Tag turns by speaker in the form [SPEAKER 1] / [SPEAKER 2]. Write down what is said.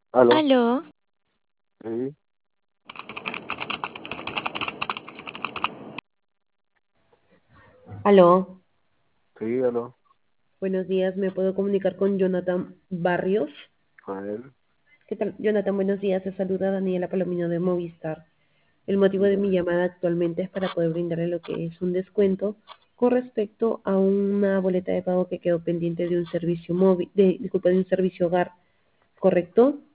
[SPEAKER 1] Aló,
[SPEAKER 2] Aló,
[SPEAKER 1] sí,
[SPEAKER 3] Aló,
[SPEAKER 1] sí, aló,
[SPEAKER 3] buenos días, ¿me puedo comunicar con Jonathan Barrios?
[SPEAKER 1] a él,
[SPEAKER 3] ¿Qué tal, Jonathan? Buenos días, te saluda Daniela Palomino de Movistar. El motivo de mi
[SPEAKER 1] dígame.
[SPEAKER 3] llamada actualmente es para poder brindarle lo que es un descuento con respecto a una boleta de pago que quedó pendiente de un servicio móvil, disculpa, de un servicio hogar, ¿correcto?